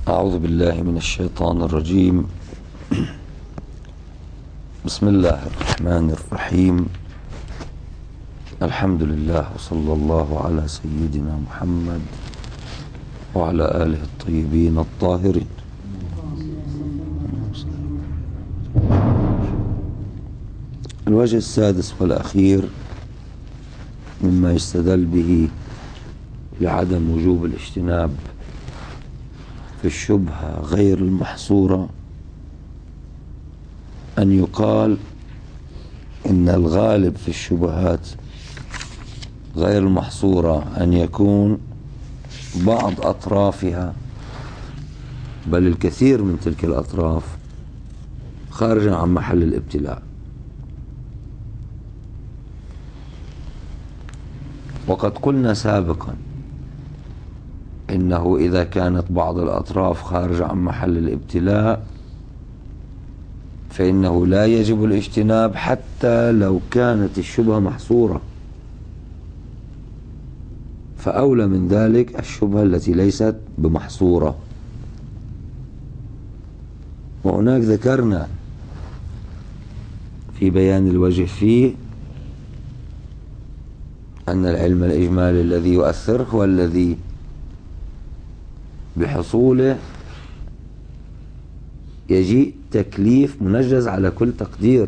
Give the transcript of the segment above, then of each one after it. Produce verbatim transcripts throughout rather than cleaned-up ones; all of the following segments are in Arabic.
أعوذ بالله من الشيطان الرجيم. بسم الله الرحمن الرحيم. الحمد لله وصلى الله على سيدنا محمد وعلى آله الطيبين الطاهرين. الوجه السادس والأخير مما يستدل به لعدم وجوب الاجتناب في الشبهة غير المحصورة أن يقال إن الغالب في الشبهات غير المحصورة أن يكون بعض أطرافها بل الكثير من تلك الأطراف خارجا عن محل الابتلاء. وقد قلنا سابقا إنه إذا كانت بعض الأطراف خارجة عن محل الابتلاء فإنه لا يجب الاجتناب حتى لو كانت الشبهة محصورة، فأولى من ذلك الشبهة التي ليست بمحصورة. وهناك ذكرنا في بيان الوجه فيه أن العلم الإجمالي الذي يؤثر هو الذي بحصوله يجيء تكليف منجز على كل تقدير.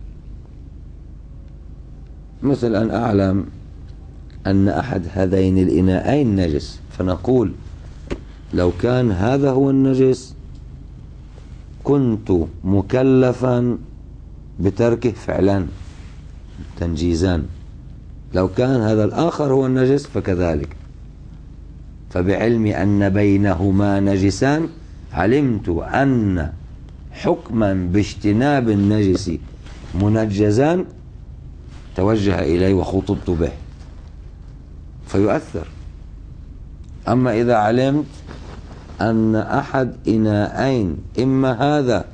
مثل أن أعلم أن أحد هذين الإناءين نجس، فنقول لو كان هذا هو النجس كنت مكلفا بتركه فعلا تنجيزا، لو كان هذا الآخر هو النجس فكذلك. فبعلم أن بينهما نجسان علمت أن حكما باجتناب النجس منجزان توجه إليه وخطبت به فيؤثر. أما إذا علمت أن أحد إناءين إما هذا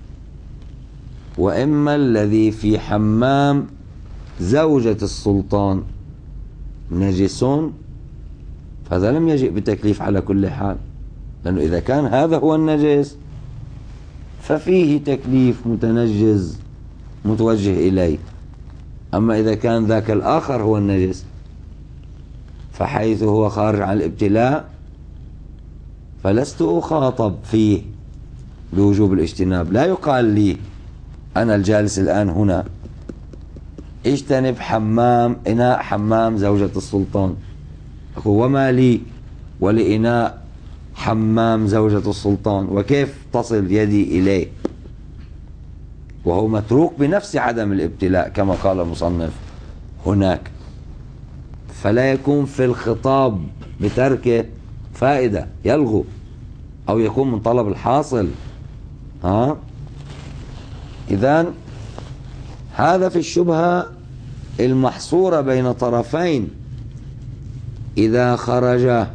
وإما الذي في حمام زوجة السلطان نجسون فهذا لم يجئ بتكليف على كل حال، لأنه إذا كان هذا هو النجس ففيه تكليف متنجز متوجه إليه. أما إذا كان ذاك الآخر هو النجس فحيث هو خارج عن الابتلاء فلست أخاطب فيه بوجوب الاجتناب. لا يقال لي أنا الجالس الآن هنا اجتنب حمام إناء حمام زوجة السلطان، وما لي ولإناء حمام زوجة السلطان، وكيف تصل يدي إليه وهو متروك بنفس عدم الابتلاء كما قال المصنف هناك. فلا يكون في الخطاب بتركه فائدة يلغو أو يكون من طلب الحاصل. ها إذن هذا في الشبهة المحصورة بين طرفين إذا خرج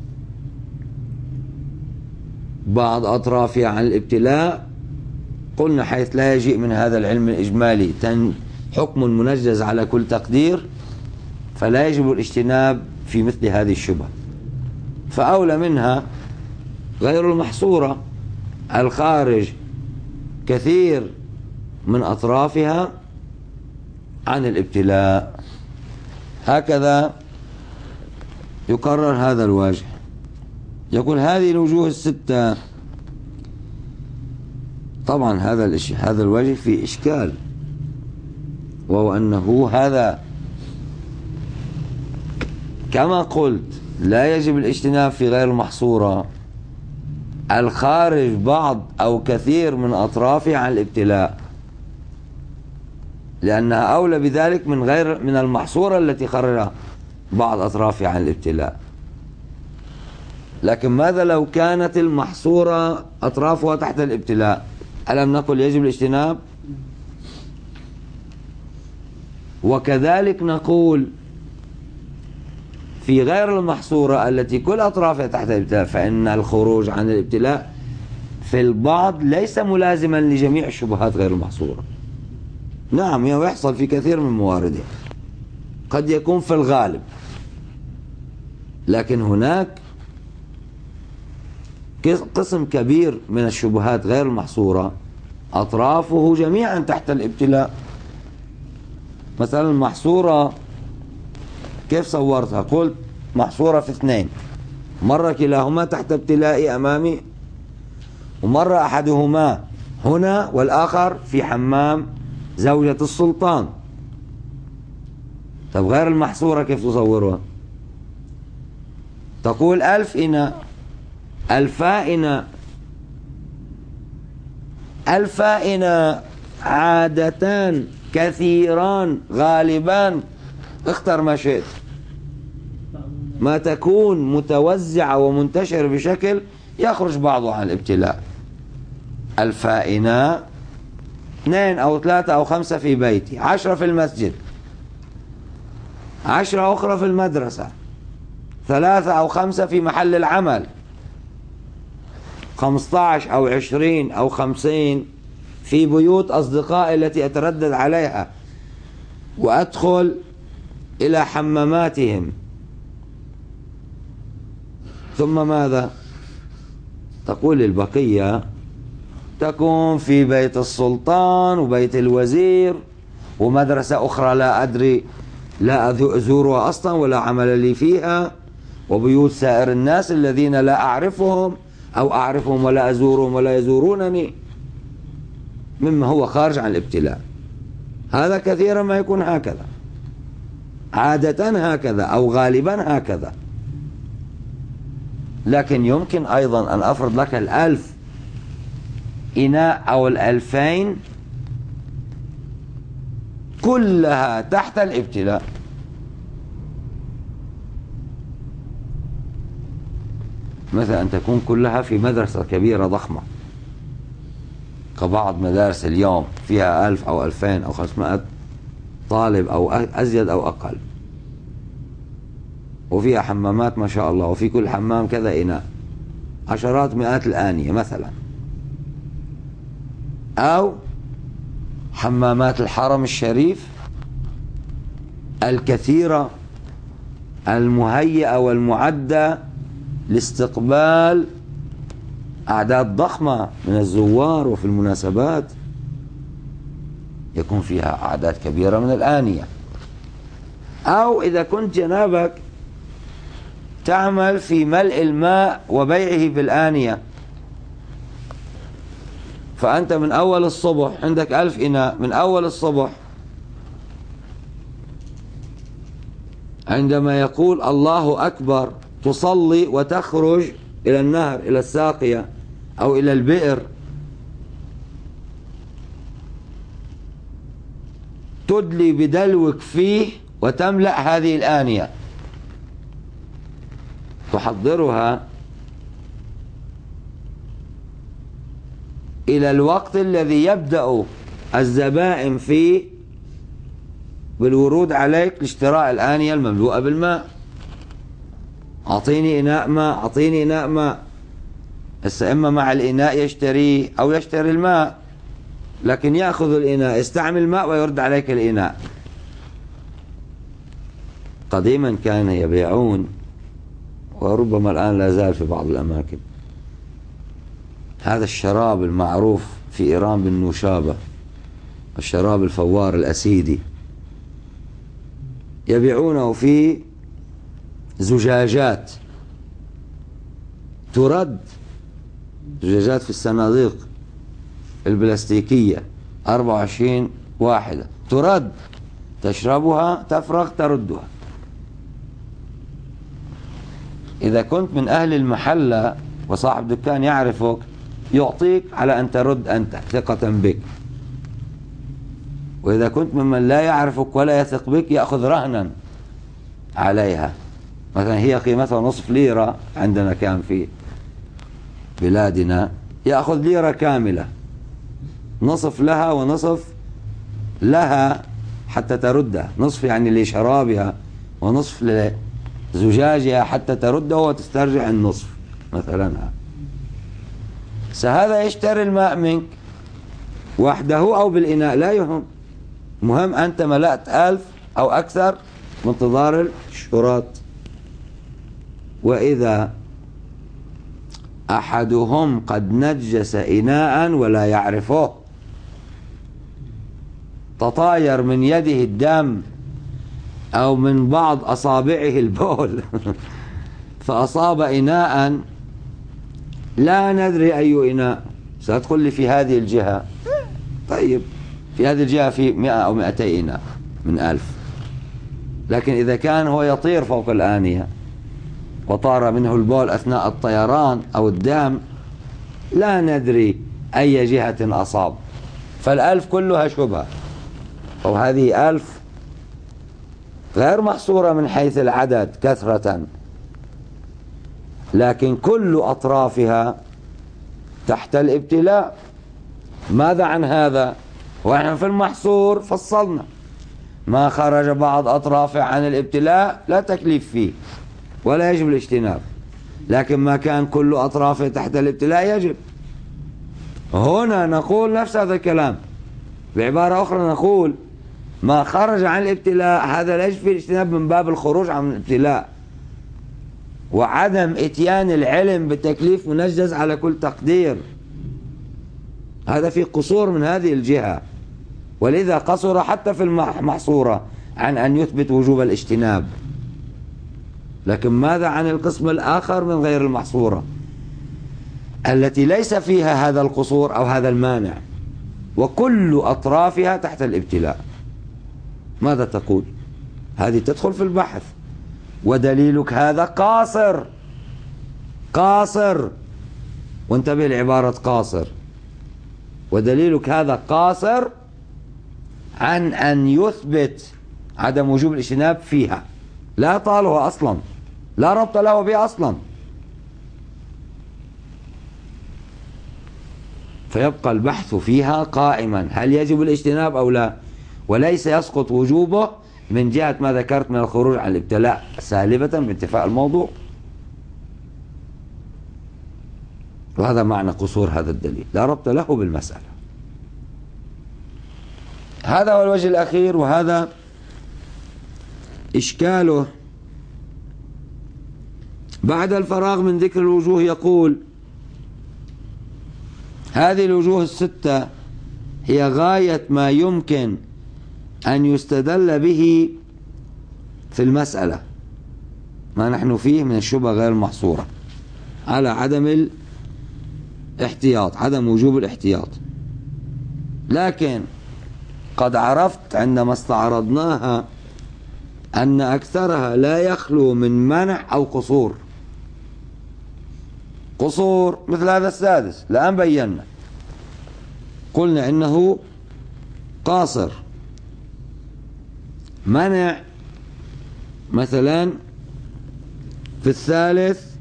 بعض أطرافها عن الابتلاء قلنا حيث لا يجيء من هذا العلم الإجمالي حكم منجز على كل تقدير فلا يجب الاجتناب في مثل هذه الشبهة. فأولى منها غير المحصورة الخارج كثير من أطرافها عن الابتلاء. هكذا يقرر هذا الوجه. يقول هذه الوجوه الستة. طبعا هذا الاشي هذا الوجه فيه إشكال، وهو أنه هذا كما قلت لا يجب الاجتناب في غير المحصورة الخارج بعض أو كثير من أطرافه عن الابتلاء، لأنها أولى بذلك من غير من المحصورة التي خرج بعض أطرافها عن الابتلاء. لكن ماذا لو كانت المحصورة أطرافها تحت الابتلاء؟ ألم نقل يجب الاجتناب؟ وكذلك نقول في غير المحصورة التي كل أطرافها تحت الابتلاء فإن الخروج عن الابتلاء في البعض ليس ملازما لجميع الشبهات غير المحصورة. نعم يحصل في كثير من مواردها، قد يكون في الغالب، لكن هناك قسم كبير من الشبهات غير المحصورة أطرافه جميعا تحت الابتلاء. مثلا المحصورة كيف صورتها؟ قلت محصورة في اثنين، مرة كلاهما تحت ابتلائي أمامي، ومرة أحدهما هنا والآخر في حمام زوجة السلطان. طب غير المحصورة كيف تصورها؟ تقول ألف إناء، ألفا إناء. ألفا إناء عادتان كثيران غالبان، اختر ما شئت، ما تكون متوزعة ومنتشر بشكل يخرج بعضه عن الابتلاء. ألفا إناء، اثنين أو ثلاثة أو خمسة في بيتي، عشرة في المسجد، عشرة أخرى في المدرسة، ثلاثة أو خمسة في محل العمل، خمسة عشر أو عشرين أو خمسين في بيوت أصدقائي التي أتردد عليها وأدخل إلى حماماتهم. ثم ماذا؟ تقول البقية تكون في بيت السلطان وبيت الوزير ومدرسة أخرى لا أدري لا أزورها أصلا ولا عمل لي فيها، وبيوت سائر الناس الذين لا أعرفهم أو أعرفهم ولا أزورهم ولا يزورونني، مما هو خارج عن الابتلاء. هذا كثيرا ما يكون هكذا، عادة هكذا أو غالبا هكذا. لكن يمكن أيضا أن أفرض لك الألف إناء أو الألفين كلها تحت الابتلاء. مثلا أن تكون كلها في مدرسة كبيرة ضخمة كبعض مدارس اليوم فيها ألف أو ألفين أو خمسمائة طالب أو أزيد أو أقل، وفيها حمامات ما شاء الله، وفي كل حمام كذا إناء، عشرات مئات الآنية مثلا. أو حمامات الحرم الشريف الكثيرة المهيئة والمعدة لاستقبال أعداد ضخمة من الزوار، وفي المناسبات يكون فيها أعداد كبيرة من الآنية. أو إذا كنت جنابك تعمل في ملء الماء وبيعه بالآنية، فأنت من أول الصبح عندك ألف إناء، من أول الصبح عندما يقول الله أكبر تصلي وتخرج إلى النهر إلى الساقية أو إلى البئر، تدلي بدلوك فيه وتملأ هذه الآنية، تحضرها إلى الوقت الذي يبدأ الزبائن فيه بالورود عليك لاشتراء الآنية المملوءة بالماء. أعطيني إناء ماء، أعطيني إناء ماء. هسه إما مع الإناء يشتريه أو يشتري الماء، لكن يأخذ الإناء يستعمل الماء ويرد عليك الإناء. قديما كان يبيعون، وربما الآن لا زال في بعض الأماكن، هذا الشراب المعروف في إيران بالنوشابة، الشراب الفوار الأسيدي، يبيعونه في زجاجات ترد، زجاجات في الصناديق البلاستيكية أربعة وعشرين واحدة، ترد، تشربها تفرغ تردها. إذا كنت من أهل المحلة وصاحب دكان يعرفك يعطيك على أن ترد أنت ثقة بك، وإذا كنت ممن لا يعرفك ولا يثق بك يأخذ رهنا عليها. مثلا هي قيمتها نصف ليرة عندنا كان في بلادنا، يأخذ ليرة كاملة، نصف لها ونصف لها حتى تردها، نصف يعني لشرابها ونصف لزجاجها حتى تردها وتسترجع النصف مثلا. فهذا يشتري الماء منك وحده أو بالإناء لا يهم، مهم أنت ملأت ألف أو أكثر بانتظار الشراط. وإذا أحدهم قد نجس إناء ولا يعرفه، تطاير من يده الدم أو من بعض أصابعه البول فأصاب إناء لا ندري أي إناء، سأدخل لي في هذه الجهة، طيب في هذه الجهة في مئة أو مئتي إناء من ألف، لكن إذا كان هو يطير فوق الآنية وطار منه البول أثناء الطيران أو الدم لا ندري أي جهة أصاب، فالألف كلها شبهة، أو هذه ألف غير محصورة من حيث العدد كثرة، لكن كل أطرافها تحت الابتلاء. ماذا عن هذا؟ ونحن في المحصور فصلنا ما خرج بعض أطرافه عن الابتلاء لا تكليف فيه ولا يجب الاجتناب، لكن ما كان كل أطرافه تحت الابتلاء يجب. هنا نقول نفس هذا الكلام بعبارة أخرى، نقول ما خرج عن الابتلاء هذا لا يجب فيه الاجتناب من باب الخروج عن الابتلاء وعدم اتيان العلم بالتكليف منجز على كل تقدير، هذا في قصور من هذه الجهة، ولذا قصر حتى في المحصورة عن أن يثبت وجوب الاجتناب. لكن ماذا عن القسم الآخر من غير المحصورة التي ليس فيها هذا القصور أو هذا المانع وكل أطرافها تحت الابتلاء؟ ماذا تقول؟ هذه تدخل في البحث، ودليلك هذا قاصر قاصر، وانتبه لعبارة قاصر، ودليلك هذا قاصر عن أن يثبت عدم وجوب الاجتناب فيها، لا طاله أصلا، لا ربط له به أصلا، فيبقى البحث فيها قائما هل يجب الاجتناب أو لا، وليس يسقط وجوبه من جهة ما ذكرت من الخروج عن الابتلاء سالبة بانتفاء الموضوع. وهذا معنى قصور هذا الدليل، لا ربط له بالمسألة. هذا هو الوجه الأخير، وهذا إشكاله. بعد الفراغ من ذكر الوجوه يقول: هذه الوجوه الستة هي غاية ما يمكن أن يستدل به في المسألة ما نحن فيه من الشبهة غير المحصورة على عدم الاحتياط، عدم وجوب الاحتياط. لكن قد عرفت عندما استعرضناها أن أكثرها لا يخلو من منع أو قصور. قصور مثل هذا السادس الآن بينا، قلنا إنه قاصر. منع مثلا في الثالث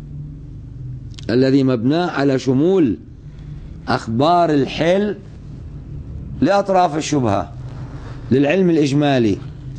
الذي مبناه على شمول أخبار الحل لأطراف الشبهة للعلم الإجمالي،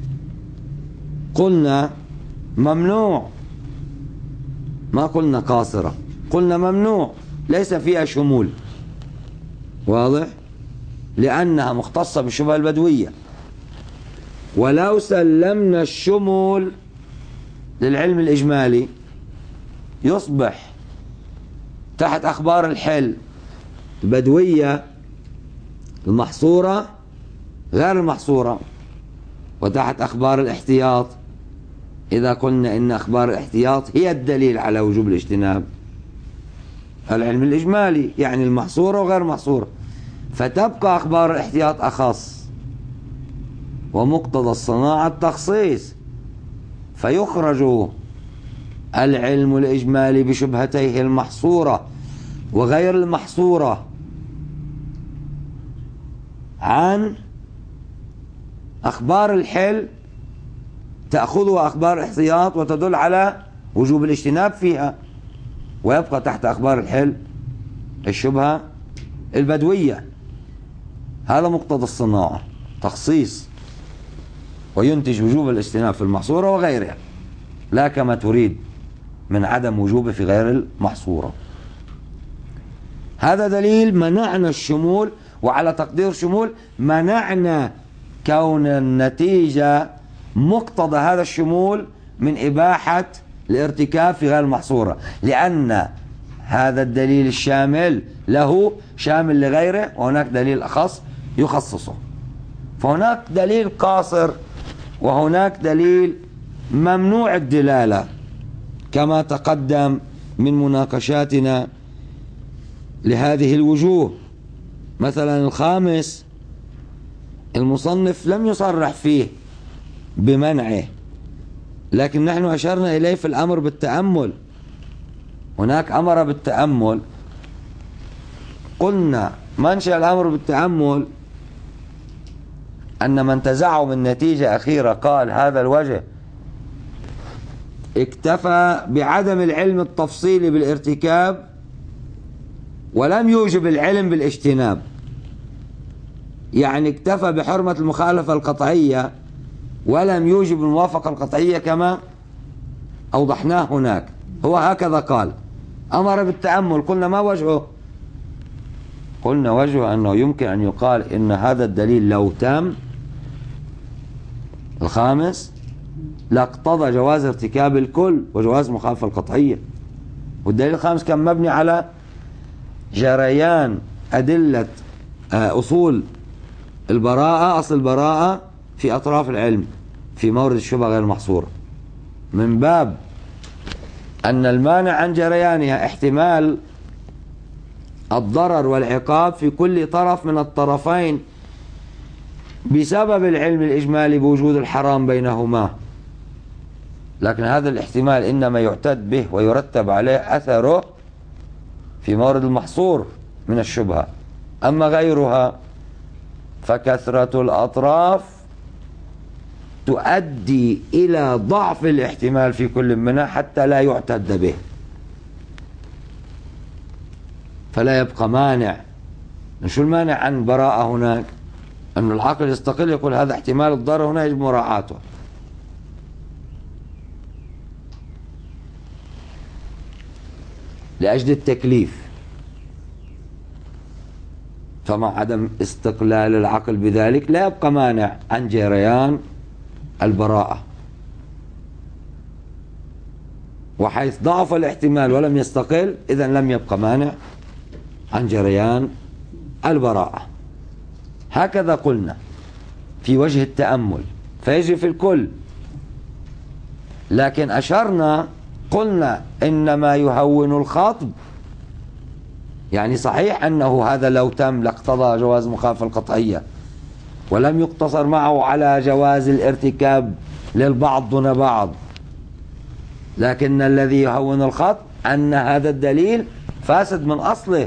قلنا ممنوع، ما قلنا قاصرة، قلنا ممنوع ليس فيها شمول، واضح؟ لأنها مختصة بالشبهة البدوية. ولو سلمنا الشمول للعلم الإجمالي يصبح تحت أخبار الحل البدوية المحصورة غير المحصورة، وتحت أخبار الاحتياط إذا قلنا إن أخبار الاحتياط هي الدليل على وجوب الاجتناب العلم الإجمالي، يعني المحصورة وغير محصورة، فتبقى أخبار الاحتياط أخص، ومقتضى الصناعة التخصيص، فيخرج العلم الإجمالي بشبهتيه المحصورة وغير المحصورة عن أخبار الحل تأخذها أخبار الاحتياط وتدل على وجوب الاجتناب فيها، ويبقى تحت أخبار الحل الشبهة البدوية. هذا مقتضى الصناعة تخصيص، وينتج وجوب الاجتناب في المحصورة وغيرها، لا كما تريد من عدم وجوبه في غير المحصورة. هذا دليل منعنا الشمول، وعلى تقدير شمول منعنا كون النتيجة مقتضى هذا الشمول من إباحة الارتكاب في غير المحصورة، لأن هذا الدليل الشامل له شامل لغيره، وهناك دليل أخص يخصصه. فهناك دليل قاصر وهناك دليل ممنوع الدلالة كما تقدم من مناقشاتنا لهذه الوجوه. مثلا الخامس المصنف لم يصرح فيه بمنعه، لكن نحن أشرنا إليه في الأمر بالتأمل. هناك أمر بالتأمل، قلنا منشأ الأمر بالتأمل أن من تزعم من نتيجة أخيرة قال هذا الوجه اكتفى بعدم العلم التفصيلي بالارتكاب ولم يوجب العلم بالاجتناب، يعني اكتفى بحرمة المخالفة القطعية ولم يوجب الموافقة القطعية كما أوضحناه هناك. هو هكذا قال، أمر بالتأمل. قلنا ما وجهه؟ قلنا وجهه أنه يمكن أن يقال إن هذا الدليل لو تم الخامس لاقتضى جواز ارتكاب الكل وجواز المخالفة القطعية. والدليل الخامس كان مبني على جريان أدلة أصول البراءة، أصل البراءة في أطراف العلم في مورد الشبهة غير المحصورة، من باب أن المانع عن جريانها احتمال الضرر والعقاب في كل طرف من الطرفين بسبب العلم الإجمالي بوجود الحرام بينهما، لكن هذا الاحتمال إنما يعتد به ويرتب عليه أثره في مورد المحصور من الشبهة. أما غيرها فكثرة الأطراف تؤدي إلى ضعف الاحتمال في كل منها حتى لا يعتد به، فلا يبقى مانع. شو المانع عن براءة هناك؟ أن العقل يستقل يقول هذا احتمال الضرر هنا يجب مراعاته. لأجل التكليف، فمع عدم استقلال العقل بذلك لا يبقى مانع عن جريان البراءة. وحيث ضعف الاحتمال ولم يستقل إذن لم يبقى مانع عن جريان البراءة. هكذا قلنا في وجه التأمل، فيجري في الكل. لكن أشرنا قلنا إنما يهون الخطب، يعني صحيح أنه هذا لو تم لاقتضى جواز مخالفة القطعية ولم يقتصر معه على جواز الارتكاب للبعض دون بعض، لكن الذي يهون الخطب أن هذا الدليل فاسد من أصله،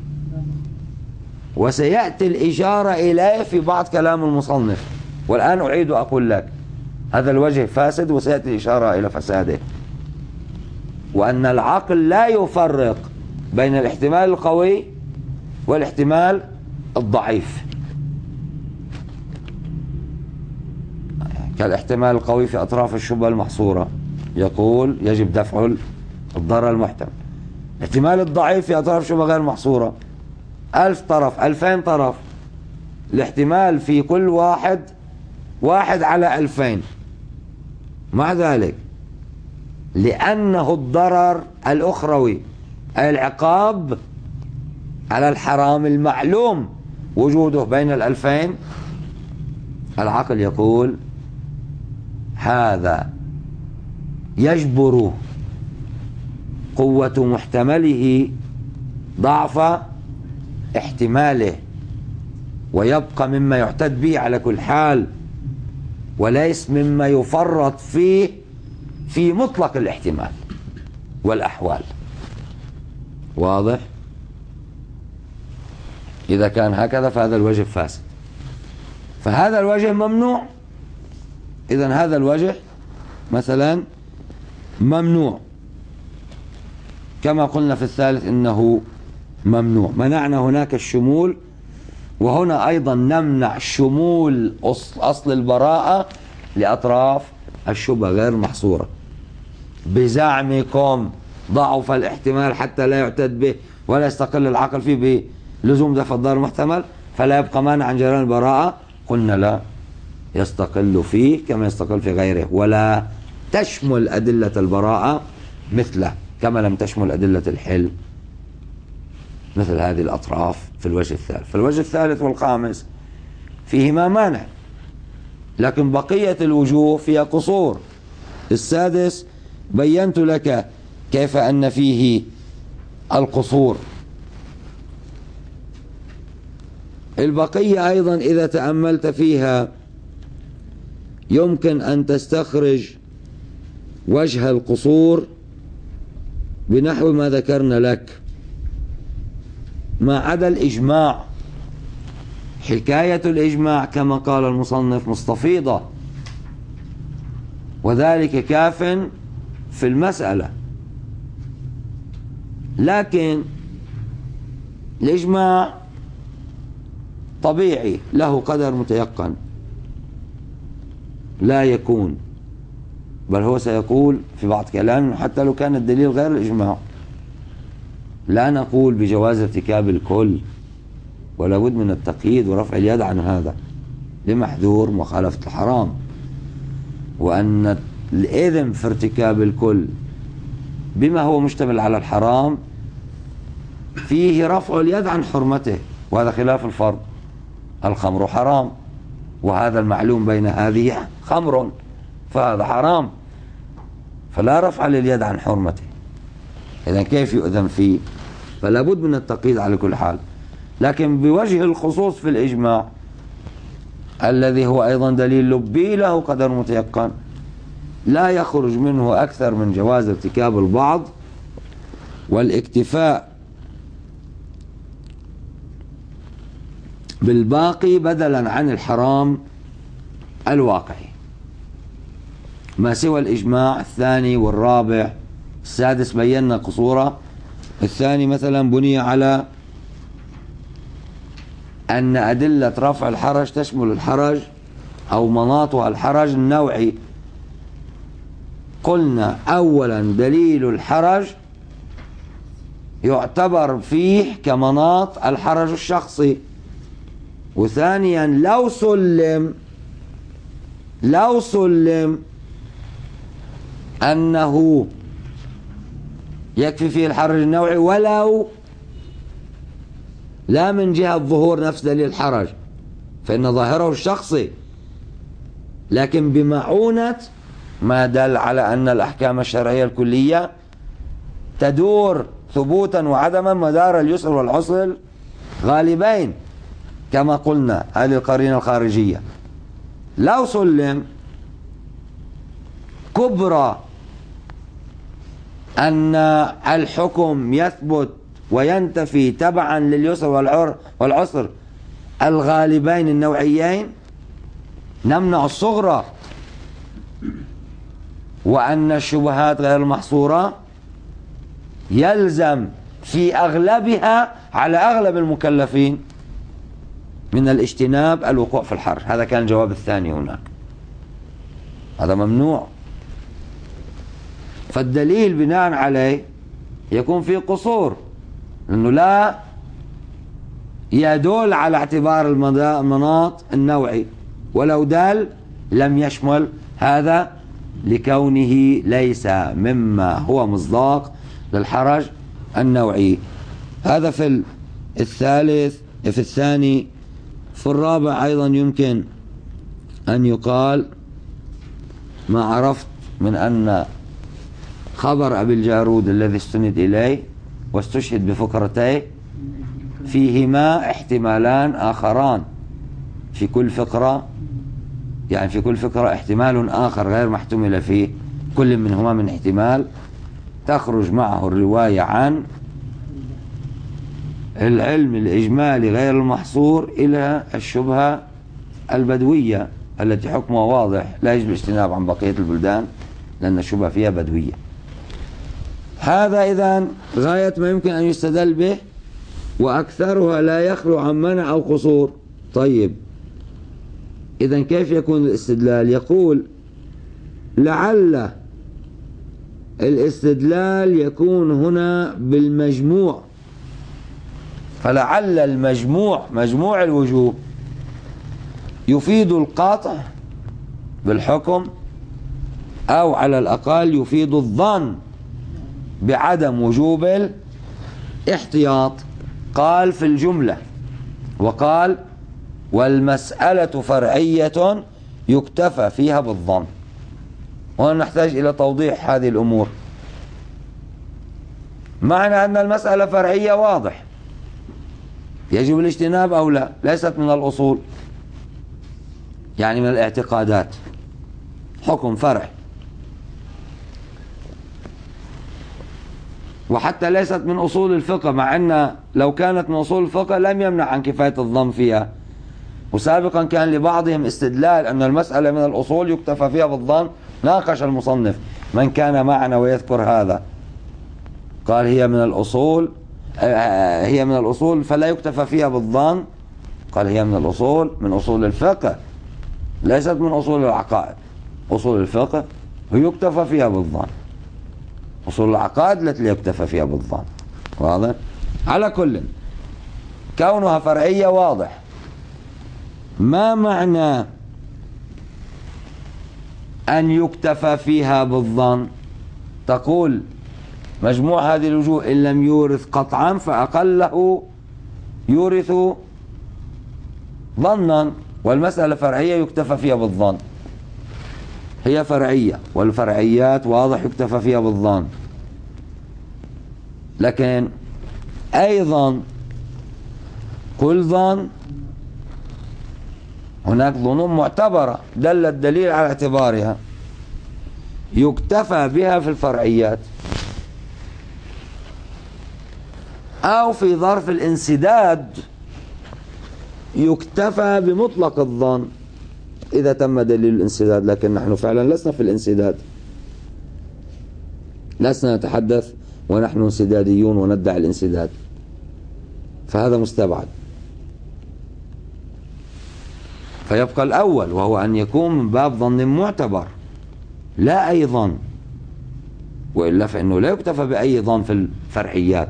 وسيأتي الإشارة إليه في بعض كلام المصنف. والآن أعيد أقول لك هذا الوجه فاسد وسيأتي الإشارة إلى فساده، وأن العقل لا يفرق بين الاحتمال القوي والاحتمال الضعيف. كالاحتمال القوي في أطراف الشبهة المحصورة يقول يجب دفع الضرر المحتمل. الاحتمال الضعيف في أطراف الشبهة غير محصورة ألف طرف ألفين طرف، الاحتمال في كل واحد واحد على ألفين. مع ذلك لأنه الضرر الأخروي أي العقاب على الحرام المعلوم وجوده بين الألفين، العقل يقول هذا يجبر قوة محتمله ضعف احتماله، ويبقى مما يعتد به على كل حال، وليس مما يفرط فيه في مطلق الاحتمال والأحوال. واضح؟ إذا كان هكذا فهذا الوجه فاسد، فهذا الوجه ممنوع. إذن هذا الوجه مثلا ممنوع، كما قلنا في الثالث إنه ممنوع. منعنا هناك الشمول، وهنا أيضا نمنع شمول أصل, أصل البراءة لأطراف الشبهة غير المحصورة. بزعمكم ضعف الاحتمال حتى لا يعتد به ولا يستقل العقل فيه بلزوم دفع الضرر المحتمل فلا يبقى مانع عن جريان البراءة. قلنا لا، يستقل فيه كما يستقل في غيره، ولا تشمل أدلة البراءة مثله كما لم تشمل أدلة الحل مثل هذه الأطراف في الوجه الثالث. فالوجه الثالث والخامس فيهما مانع، لكن بقية الوجوه فيها قصور. السادس بينت لك كيف أن فيه القصور. البقية أيضا إذا تأملت فيها يمكن أن تستخرج وجه القصور بنحو ما ذكرنا لك، ما عدا الإجماع. حكاية الإجماع كما قال المصنف مستفيضة، وذلك كاف في المسألة، لكن الإجماع طبيعي له قدر متيقن لا يكون، بل هو سيقول في بعض كلامه حتى لو كان الدليل غير الإجماع لا نقول بجواز ارتكاب الكل، ولا بد من التقييد ورفع اليد عن هذا لمحذور مخالفة الحرام، وأن الإذن في ارتكاب الكل بما هو مشتمل على الحرام فيه رفع اليد عن حرمته، وهذا خلاف الفرض. الخمر حرام، وهذا المعلوم بين هذه خمر، فهذا حرام، فلا رفع لليد عن حرمته. إذن كيف يؤذن فيه؟ فلا بد من التقييد على كل حال. لكن بوجه الخصوص في الإجماع الذي هو أيضا دليل لبي له قدر متيقن لا يخرج منه أكثر من جواز ارتكاب البعض والاكتفاء بالباقي بدلا عن الحرام الواقعي. ما سوى الإجماع الثاني والرابع السادس بينا قصوره. الثاني مثلا بني على أن أدلة رفع الحرج تشمل الحرج أو مناطها الحرج النوعي. قلنا أولا دليل الحرج يعتبر فيه كمناط الحرج الشخصي، وثانيا لو سلم لو سلم أنه يكفي فيه الحرج النوعي ولو لا من جهة ظهور نفس دليل الحرج، فإن ظاهره الشخصي، لكن بمعونة ما دل على أن الأحكام الشرعية الكلية تدور ثبوتا وعدما مدار اليسر والعسر غالبين كما قلنا هذه القرينة الخارجية. لو سلم كبرى أن الحكم يثبت وينتفي تبعا لليسر والعسر الغالبين النوعيين، نمنع الصغرى، وأن الشبهات غير المحصورة يلزم في أغلبها على أغلب المكلفين من الاجتناب الوقوع في الحرج. هذا كان الجواب الثاني هناك، هذا ممنوع. فالدليل بناء عليه يكون فيه قصور، لأنه لا يدل على اعتبار المناط النوعي، ولو دل لم يشمل هذا لكونه ليس مما هو مصداق للحرج النوعي. هذا في الثالث. في الثاني. في الرابع أيضا يمكن أن يقال ما عرفت من أن خبر أبي الجارود الذي استند إليه واستشهد بفقرتيه فيهما احتمالان آخران في كل فقرة، يعني في كل فقرة احتمال آخر غير محتمل فيه، كل منهما من احتمال تخرج معه الرواية عن العلم الإجمالي غير المحصور إلى الشبهة البدوية التي حكمها واضح لا يجب الاجتناب عن بقية البلدان لأن الشبهة فيها بدوية. هذا إذن غاية ما يمكن أن يستدل به، وأكثرها لا يخلو عن منع أو قصور. طيب إذن كيف يكون الاستدلال؟ يقول لعل الاستدلال يكون هنا بالمجموع، فلعل المجموع مجموع الوجوه يفيد القاطع بالحكم، أو على الأقل يفيد الظن بعدم وجوب الاحتياط. قال في الجملة، وقال والمسألة فرعية يكتفى فيها بالظن. وهنا نحتاج إلى توضيح هذه الأمور. معنى أن المسألة فرعية واضح، يجب الاجتناب أو لا، ليست من الأصول، يعني من الاعتقادات، حكم فرع. وحتى ليست من أصول الفقه، مع أن لو كانت من أصول الفقه لم يمنع عن كفاية الظن فيها. وسابقا كان لبعضهم استدلال أن المسألة من الأصول يكتفى فيها بالظن. ناقش المصنف من كان معنا ويذكر هذا، قال هي من الأصول، هي من الأصول فلا يكتفى فيها بالظن. قال هي من الأصول، من أصول الفقه، ليست من أصول العقائد. أصول الفقه يكتفى فيها بالظن، أصول العقائد التي لا يكتفى فيها بالظن. واضح؟ على كل، كونها فرعية واضح. ما معنى أن يكتفى فيها بالظن؟ تقول مجموع هذه الوجوه إن لم يورث قطعا فأقله يورث ظنا، والمسألة فرعية يكتفى فيها بالظن. هي فرعية، والفرعيات واضح يكتفى فيها بالظن. لكن أيضا كل ظن هناك ظنون معتبرة دل الدليل على اعتبارها، يكتفى بها في الفرعيات، أو في ظرف الانسداد يكتفى بمطلق الظن إذا تم دليل الانسداد. لكن نحن فعلا لسنا في الانسداد، لسنا نتحدث ونحن انسداديون وندعي الانسداد، فهذا مستبعد. فيبقى الأول، وهو أن يكون من باب ظن معتبر لا أي ظن، وإلا فإنه لا يكتفى بأي ظن في الفرعيات،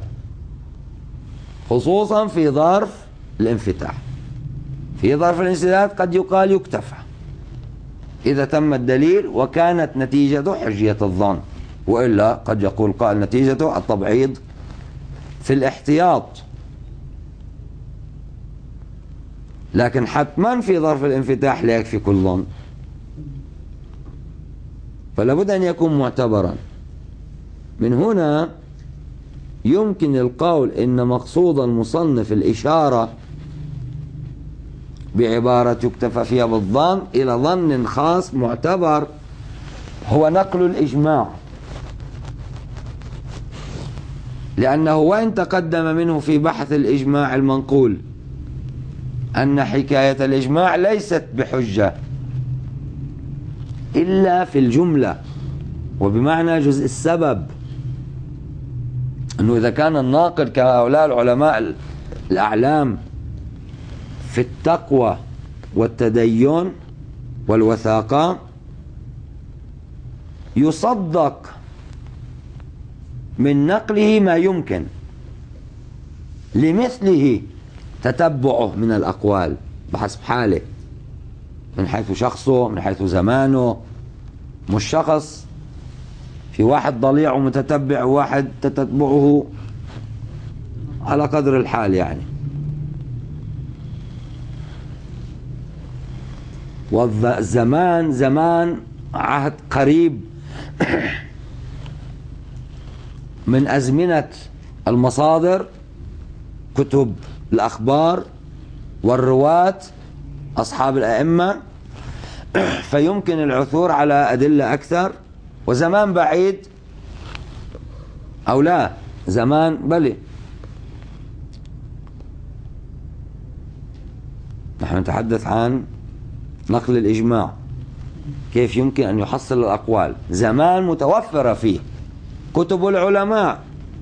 خصوصا في ظرف الانفتاح. في ظرف الانسداد قد يقال يكتفى إذا تم الدليل وكانت نتيجته حجية الظن، وإلا قد يقول قائل نتيجته التبعيض في الاحتياط. لكن حتما في ظرف الانفتاح لا يكفي كل ظن، فلا بد أن يكون معتبرا. من هنا يمكن القول إن مقصود المصنف الإشارة بعبارة يكتفى فيها بالظن إلى ظن خاص معتبر، هو نقل الإجماع، لأنه وإن تقدم منه في بحث الإجماع المنقول أن حكاية الإجماع ليست بحجة إلا في الجملة وبمعنى جزء السبب، أنه إذا كان الناقل كهؤلاء العلماء الأعلام في التقوى والتدين والوثاقة يصدق من نقله ما يمكن لمثله تتبعه من الأقوال بحسب حاله، من حيث شخصه، من حيث زمانه. مش شخص في واحد ضليع ومتتبع وواحد تتبعه على قدر الحال يعني. والزمان زمان عهد قريب من أزمنة المصادر، كتب الأخبار والرواة أصحاب الأئمة، فيمكن العثور على أدلة أكثر. وزمان بعيد أو لا، زمان بلي. نحن نتحدث عن نقل الإجماع، كيف يمكن أن يحصل الأقوال. زمان متوفرة فيه كتب العلماء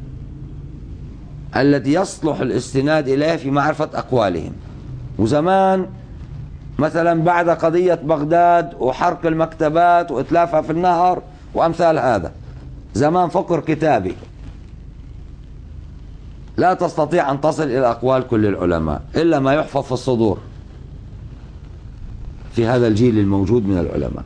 التي يصلح الاستناد إليها في معرفة أقوالهم. وزمان مثلا بعد قضية بغداد وحرق المكتبات وإتلافها في النهر وأمثال هذا، زمان فقر كتابي، لا تستطيع أن تصل إلى أقوال كل العلماء إلا ما يحفظ في الصدور في هذا الجيل الموجود من العلماء.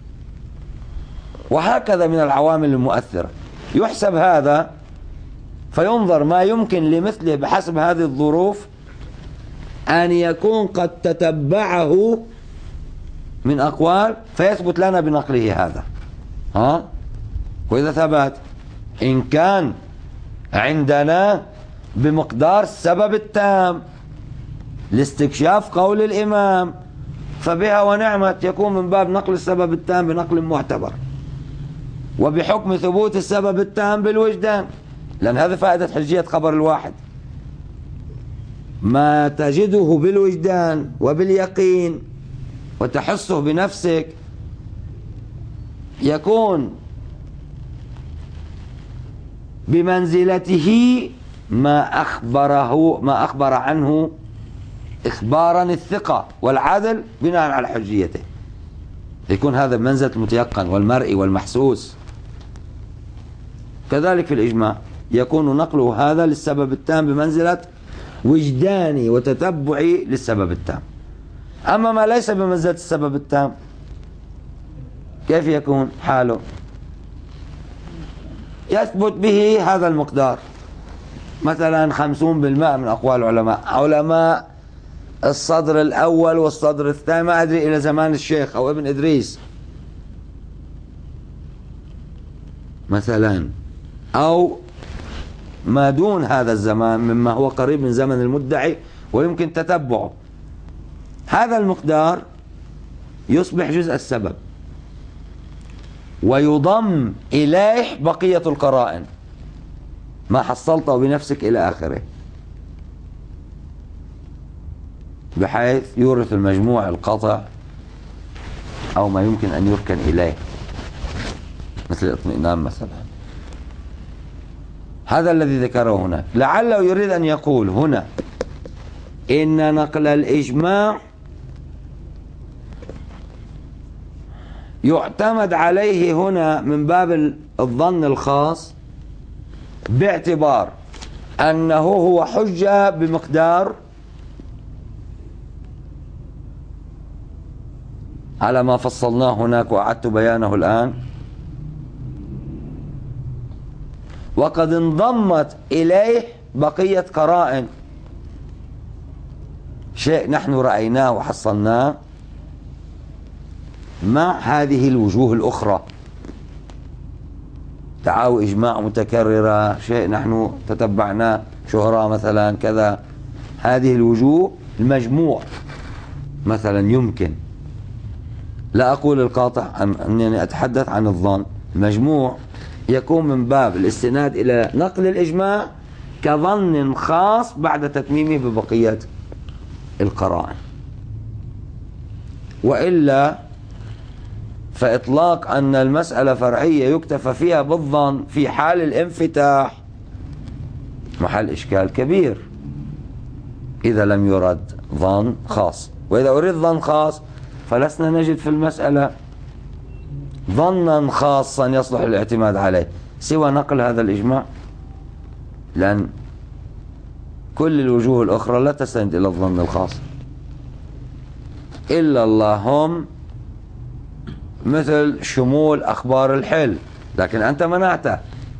وهكذا من العوامل المؤثرة. يحسب هذا فينظر ما يمكن لمثله بحسب هذه الظروف أن يكون قد تتبعه من أقوال فيثبت لنا بنقله هذا. ها؟ وإذا ثبت إن كان عندنا بمقدار السبب التام لاستكشاف قول الإمام فبها ونعمت، يكون من باب نقل السبب التام بنقل معتبر، وبحكم ثبوت السبب التام بالوجدان، لأن هذا فائدة حجية خبر الواحد. ما تجده بالوجدان وباليقين وتحسه بنفسك يكون بمنزلته ما أخبره ما أخبر عنه إخبارا الثقة والعدل بناء على حجيته، يكون هذا بمنزلة المتيقن والمرئي والمحسوس. كذلك في الإجماع يكون نقله هذا للسبب التام بمنزلة وجداني وتتبعي للسبب التام. أما ما ليس بمنزلة السبب التام كيف يكون حاله؟ يثبت به هذا المقدار، مثلا خمسون بالمئة من أقوال العلماء، علماء الصدر الأول والصدر الثاني، ما أدري إلى زمان الشيخ أو ابن إدريس مثلا، أو ما دون هذا الزمان مما هو قريب من زمن المدعي ويمكن تتبعه. هذا المقدار يصبح جزء السبب ويضم إليه بقية القرائن ما حصلته بنفسك إلى آخره، بحيث يورث المجموع القطع أو ما يمكن أن يركن إليه مثل الاطمئنان مثلا. هذا الذي ذكره هنا. لعله يريد أن يقول هنا إن نقل الإجماع يعتمد عليه هنا من باب الظن الخاص، باعتبار أنه هو حجة بمقدار على ما فصلناه هناك وأعدت بيانه الآن، وقد انضمت إليه بقية قرائن، شيء نحن رأيناه وحصلناه مع هذه الوجوه الأخرى، دعاوى إجماع متكررة، شيء نحن تتبعناه، شهرة مثلا كذا. هذه الوجوه المجموع مثلا يمكن، لا أقول القاطع، أنني أتحدث عن الظن، المجموع يكون من باب الاستناد إلى نقل الإجماع كظن خاص بعد تتميمه ببقية القرائن. وإلا فإطلاق أن المسألة فرعية يكتفى فيها بالظن في حال الانفتاح محل إشكال كبير إذا لم يرد ظن خاص. وإذا أريد ظن خاص فلسنا نجد في المسألة ظنا خاصا يصلح الاعتماد عليه سوى نقل هذا الإجماع، لأن كل الوجوه الأخرى لا تستند إلى الظن الخاص إلا اللهم مثل شمول أخبار الحل، لكن أنت منعته،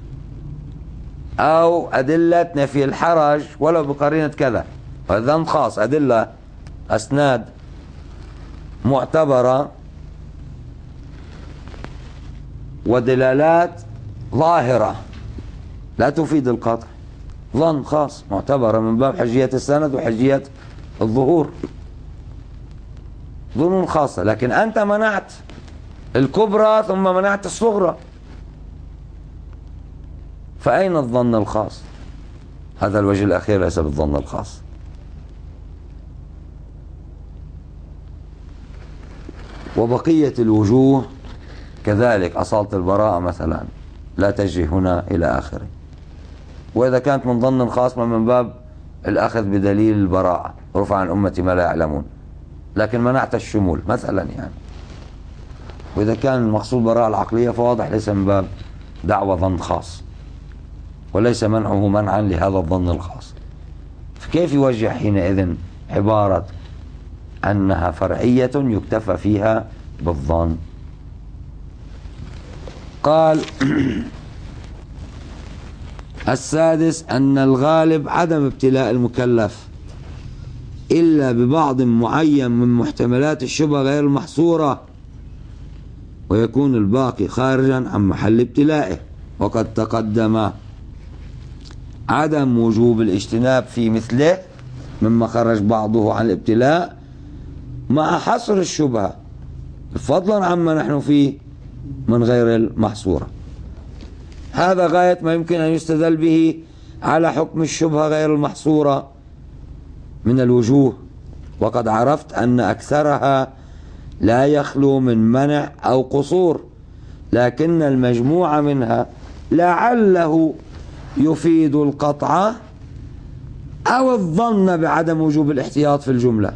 أو أدلة نفي الحرج ولو بقرينة كذا، هذا ظن خاص، أدلة أسناد معتبرة ودلالات ظاهرة لا تفيد القطع، ظن خاص معتبرة من باب حجية السند وحجية الظهور، ظنون خاصة. لكن أنت منعت الكبرى ثم منعت الصغرى، فأين الظن الخاص؟ هذا الوجه الأخير ليس بالظن الخاص. وبقية الوجوه كذلك، أصالة البراءة مثلا لا تجري هنا إلى آخره. وإذا كانت من ظن خاص من باب الأخذ بدليل البراءة، رفع عن أمتي ما لا يعلمون، لكن منعت الشمول مثلا يعني. وإذا كان المقصود براءة العقلية فواضح ليس من باب دعوة ظن خاص، وليس منعه منعا لهذا الظن الخاص. فكيف يوجه حينئذ عبارة أنها فرعية يكتفى فيها بالظن؟ قال السادس أن الغالب عدم ابتلاء المكلف إلا ببعض معين من محتملات الشبهة غير المحصورة، ويكون الباقي خارجا عن محل ابتلائه. وقد تقدم عدم وجوب الاجتناب في مثله مما خرج بعضه عن الابتلاء مع حصر الشبهة، فضلا عما نحن فيه من غير المحصورة. هذا غاية ما يمكن أن يستدل به على حكم الشبهة غير المحصورة من الوجوه، وقد عرفت أن أكثرها لا يخلو من منع أو قصور، لكن المجموع منها لعله يفيد القطع أو الظن بعدم وجوب الاحتياط في الجملة.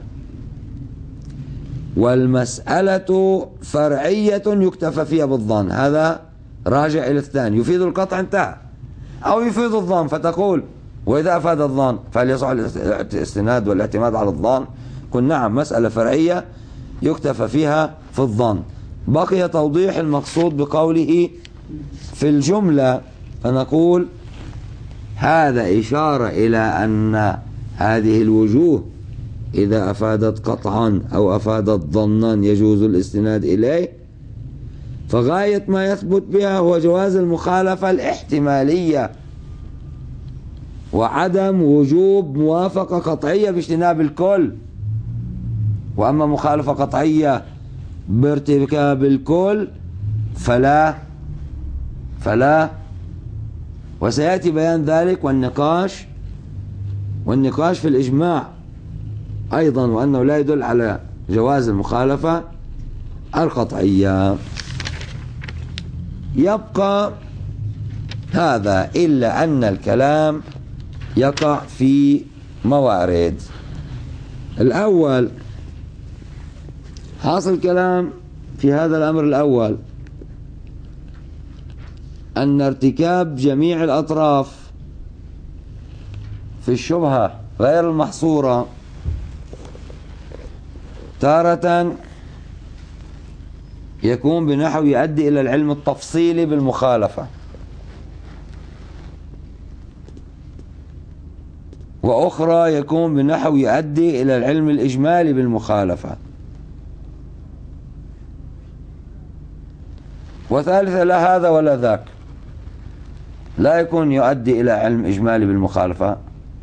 والمسألة فرعية يكتفى فيها بالظن، هذا راجع إلى الثاني، يفيد القطع انتهى، أو يفيد الظن فتقول وإذا أفاد الظن فهل يصح الاستناد والاعتماد على الظن؟ قل نعم، مسألة فرعية يكتفى فيها في الظن. بقي توضيح المقصود بقوله في الجملة، فنقول هذا إشارة إلى أن هذه الوجوه إذا أفادت قطعا أو أفادت ظنا يجوز الاستناد إليه، فغاية ما يثبت بها هو جواز المخالفة الاحتمالية وعدم وجوب موافقة قطعية باجتناب الكل. وأما مخالفة قطعية بارتكاب الكل فلا فلا وسيأتي بيان ذلك والنقاش والنقاش في الإجماع أيضا، وأنه لا يدل على جواز المخالفة القطعية. يبقى هذا إلا أن الكلام يقع في موارد. الأول، حاصل كلام في هذا الأمر الأول أن ارتكاب جميع الأطراف في الشبهة غير المحصورة تارة يكون بنحو يؤدي إلى العلم التفصيلي بالمخالفة، وأخرى يكون بنحو يؤدي إلى العلم الإجمالي بالمخالفة، وثالثة لا هذا ولا ذاك، لا يكون يؤدي إلى علم إجمالي بالمخالفة،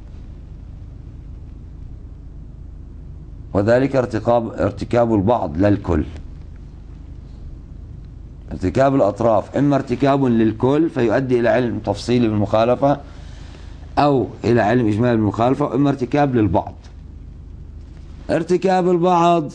وذلك ارتكاب ارتكاب البعض لا الكل. ارتكاب الأطراف إما ارتكاب للكل فيؤدي إلى علم تفصيلي بالمخالفة أو إلى علم إجمالي بالمخالفة، وإما ارتكاب للبعض. ارتكاب البعض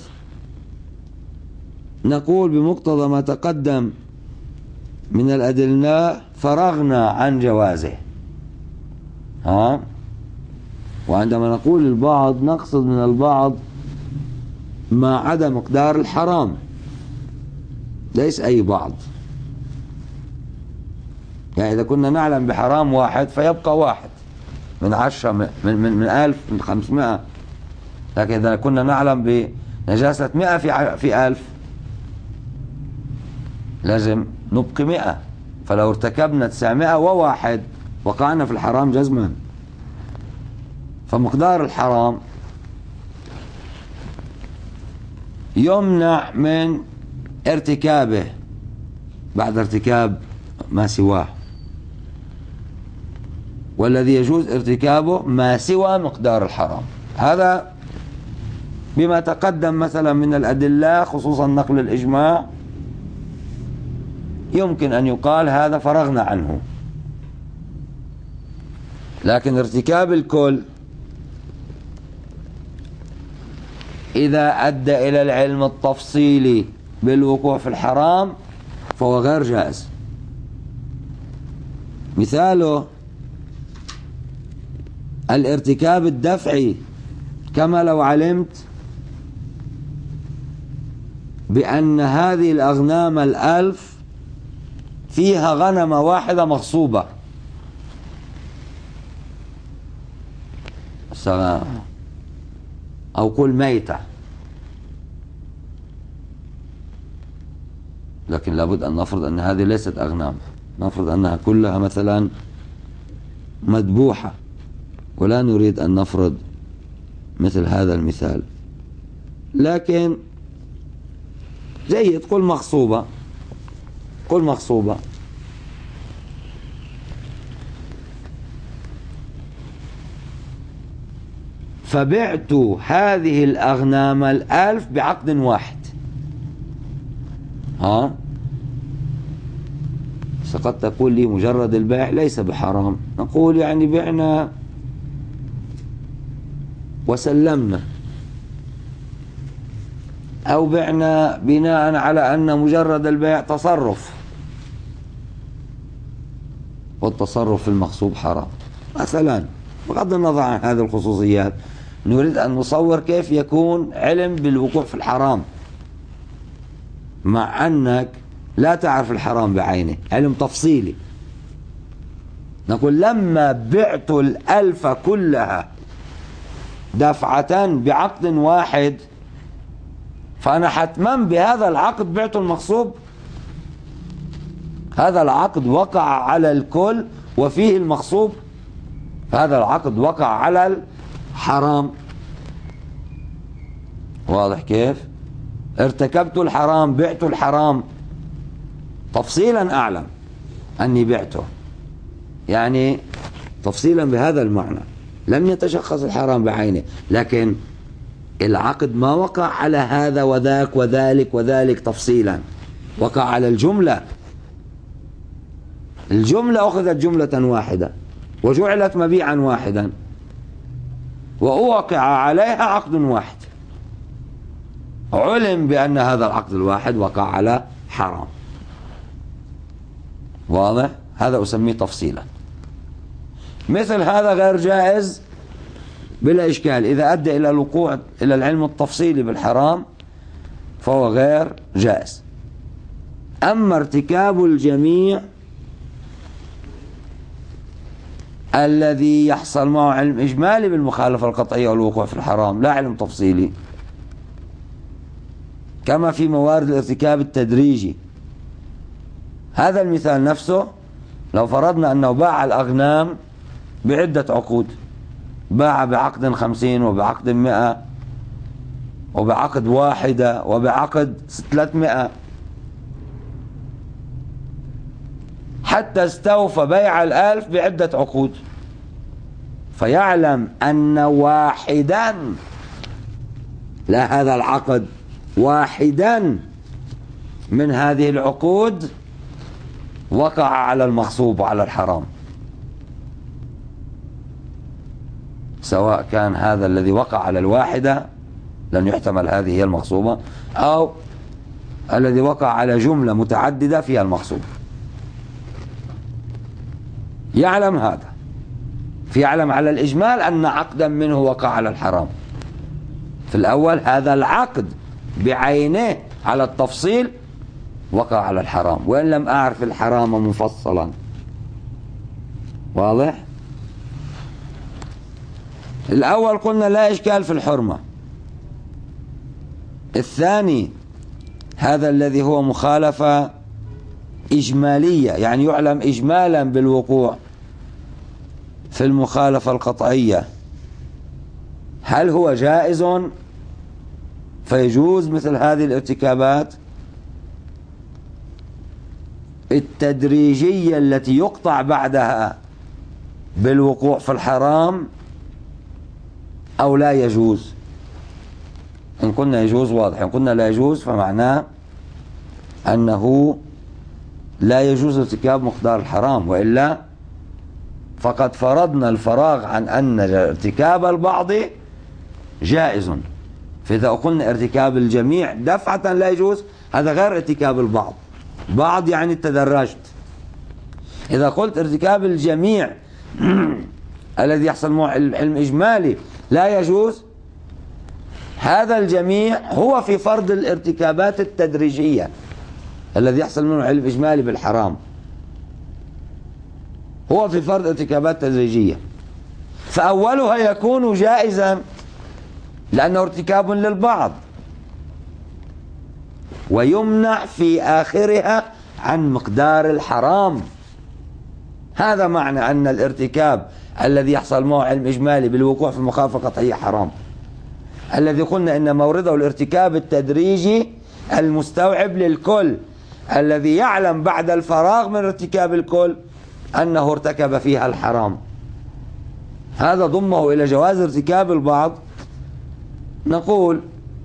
نقول بمقتضى ما تقدم من الأدلة فرغنا عن جوازه، ها. وعندما نقول البعض نقصد من البعض ما عدا مقدار الحرام، ليس أي بعض. يعني إذا كنا نعلم بحرام واحد فيبقى واحد من عشرة من, من, من ألف من خمسمائة، لكن إذا كنا نعلم بنجاسة مئة في, في ألف لازم نبقي مئة، فلو ارتكبنا تسعمائة وواحد وقعنا في الحرام جزما. فمقدار الحرام يمنع من ارتكابه بعد ارتكاب ما سواه، والذي يجوز ارتكابه ما سوى مقدار الحرام. هذا بما تقدم مثلا من الأدلة، خصوصا نقل الإجماع، يمكن أن يقال هذا فرغنا عنه. لكن ارتكاب الكل إذا أدى إلى العلم التفصيلي بالوقوع في الحرام فهو غير جائز. مثاله الارتكاب الدفعي، كما لو علمت بأن هذه الأغنام الألف فيها غنمة واحدة مغصوبة، أو قل ميتة، لكن لابد أن نفرض أن هذه ليست أغنام، نفرض أنها كلها مثلا مذبوحة، ولا نريد أن نفرض مثل هذا المثال، لكن جيد قل مغصوبة، قل مغصوبة. فبعت هذه الأغنام الألف بعقد واحد. ها قد تقول لي مجرد البيع ليس بحرام، نقول يعني بعنا وسلمنا، أو بعنا بناء على أن مجرد البيع تصرف، والتصرف في المغصوب حرام مثلا. بغض النظر عن هذه الخصوصيات، نريد أن نصور كيف يكون علم بالوقوع في الحرام مع أنك لا تعرف الحرام بعينه، علم تفصيلي. نقول لما بعت الألف كلها دفعة بعقد واحد، فأنا حتما بهذا العقد بعت المغصوب. هذا العقد وقع على الكل وفيه المغصوب، هذا العقد وقع على الحرام. واضح كيف؟ ارتكبت الحرام، بعت الحرام، تفصيلا أعلم أني بعته، يعني تفصيلا بهذا المعنى. لم يتشخص الحرام بعينه، لكن العقد ما وقع على هذا وذاك وذلك وذلك تفصيلا، وقع على الجملة. الجملة أخذت جملة واحدة وجعلت مبيعا واحدا، وأوقع عليها عقد واحد، علم بأن هذا العقد الواحد وقع على حرام. واضح؟ هذا أسميه تفصيلا. مثل هذا غير جائز بلا إشكال، إذا أدى إلى الوقوع إلى العلم التفصيلي بالحرام فهو غير جائز. أما ارتكاب الجميع الذي يحصل معه علم إجمالي بالمخالفة القطعية والوقوع في الحرام لا علم تفصيلي، كما في موارد الارتكاب التدريجي. هذا المثال نفسه لو فرضنا أنه باع الأغنام بعدة عقود، باع بعقد خمسين وبعقد مئة وبعقد واحدة وبعقد ثلاثمائة، حتى استوفى بيع الألف بعدة عقود، فيعلم أن واحدا، لا هذا العقد، واحدا من هذه العقود وقع على المغصوب وعلى الحرام، سواء كان هذا الذي وقع على الواحدة لن يحتمل هذه هي المغصوبة، أو الذي وقع على جملة متعددة فيها المغصوب. يعلم هذا، فيعلم على الإجمال أن عقدا منه وقع على الحرام. في الأول هذا العقد بعينه على التفصيل وقع على الحرام، وإن لم أعرف الحرام مفصلا. واضح؟ الأول قلنا لا إشكال في الحرمة. الثاني هذا الذي هو مخالفة إجمالية، يعني يعلم إجمالا بالوقوع في المخالفة القطعية، هل هو جائز فيجوز مثل هذه الارتكابات التدريجية التي يقطع بعدها بالوقوع في الحرام، أو لا يجوز؟ إن قلنا يجوز واضح، إن قلنا لا يجوز فمعناه أنه لا يجوز ارتكاب مقدار الحرام، وإلا فقد فرضنا الفراغ عن أن ارتكاب البعض جائز. فإذا قلنا ارتكاب الجميع دفعة لا يجوز، هذا غير ارتكاب البعض، بعض يعني تدرجت. إذا قلت ارتكاب الجميع الذي يحصل معه علم إجمالي لا يجوز، هذا الجميع هو في فرض الارتكابات التدريجية الذي يحصل منه علم إجمالي بالحرام، هو في فرض ارتكابات تدريجية، فأولها يكون جائزا لأنه ارتكاب للبعض، ويمنع في آخرها عن مقدار الحرام. هذا معنى أن الارتكاب الذي يحصل معه علم إجمالي بالوقوع في المخالفة القطعية حرام، الذي قلنا إن مورده الارتكاب التدريجي المستوعب للكل، الذي يعلم بعد الفراغ من ارتكاب الكل أنه ارتكب فيها الحرام. هذا ضمه إلى جواز ارتكاب البعض. نقول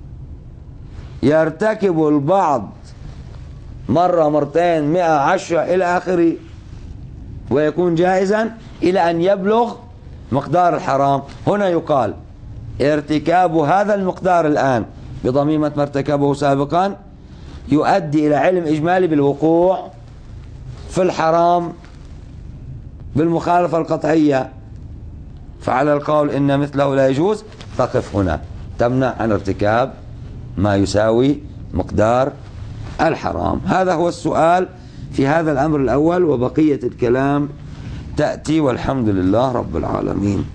يرتكب البعض مرة مرتين مئة عشرة إلى آخره، ويكون جائزا إلى أن يبلغ مقدار الحرام. هنا يقال ارتكاب هذا المقدار الآن بضميمة ما ارتكبه سابقا يؤدي إلى علم إجمالي بالوقوع في الحرام بالمخالفة القطعية، فعلى القول إن مثله لا يجوز تقف هنا، تمنع عن ارتكاب ما يساوي مقدار الحرام. هذا هو السؤال في هذا الأمر الأول، وبقية الكلام تأتي، والحمد لله رب العالمين.